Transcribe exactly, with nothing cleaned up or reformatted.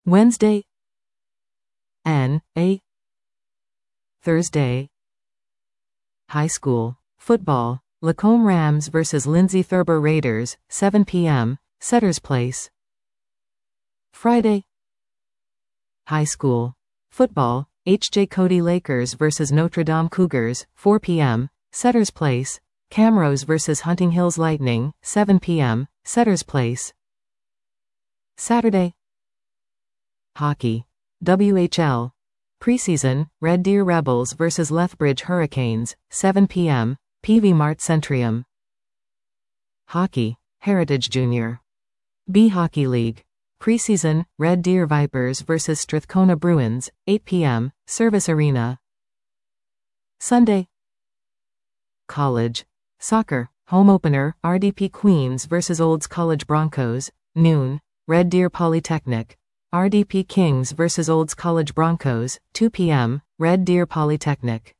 Wednesday. N A Thursday. High school football. Lacombe Rams versus Lindsay Thurber Raiders, seven p m, Setters Place. Friday. High school football. H J Cody Lakers versus Notre Dame Cougars, four p m, Setters Place. Camrose versus Hunting Hills Lightning, seven p m, Setters Place. Saturday. Hockey W H L preseason. Red Deer Rebels versus Lethbridge Hurricanes, seven p m, P V Mart Centrium. Hockey Heritage Junior B Hockey League preseason. Red Deer Vipers versus Strathcona Bruins, eight p m, Service Arena. Sunday. College soccer home opener. R D P Queens versus Olds College Broncos, noon. Red Deer Polytechnic. R D P Kings versus Olds College Broncos, two p m, Red Deer Polytechnic.